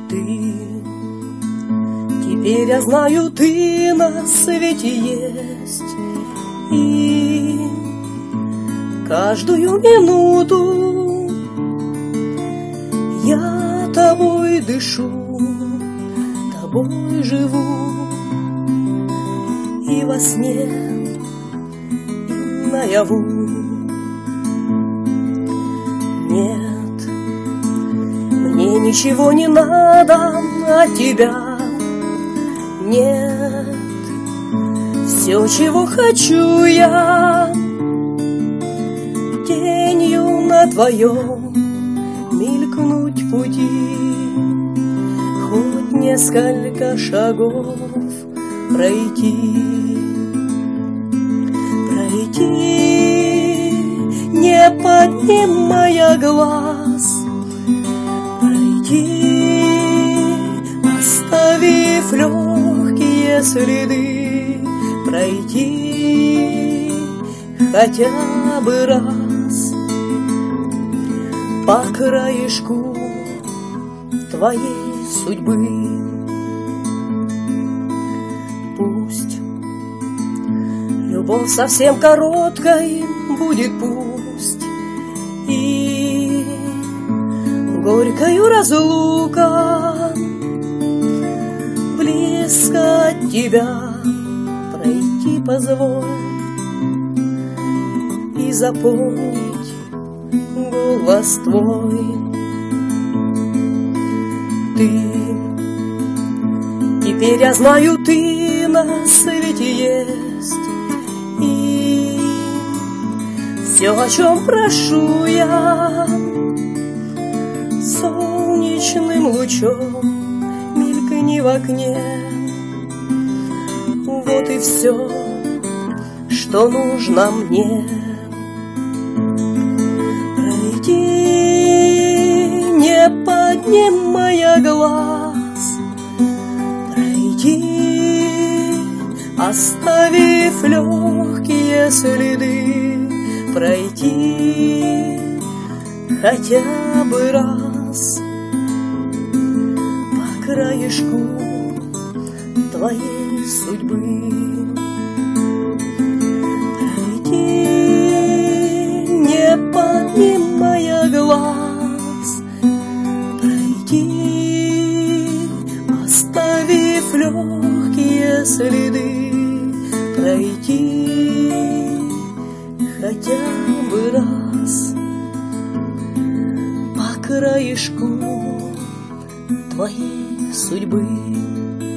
ты. Теперь я знаю, ты на свете есть, и каждую минуту я тобой дышу, тобой живу, и во сне, и наяву. Нет, мне ничего не надо от тебя. Нет, все, чего хочу я, тенью на твоем мелькнуть пути, хоть несколько шагов пройти, не поднимая глаз, пройти, оставив легкие следы, пройти хотя бы раз по краешку твоей судьбы. Пусть любовь совсем короткой будет, пусть и горькою разлука, близко от тебя пройти позволь и запомнить голос твой. Ты, теперь я знаю, ты на свете есть, и все, о чем прошу я, солнечным лучом мелькни в окне. Вот и все, что нужно мне. Пройди, не поднимая глаз, пройди, оставив легкие следы, пройти хотя бы раз по краешку твоей судьбы. Пройди, не поднимая глаз, пройди, оставив легкие следы, пройти хотя бы раз по краешку твоей судьбы.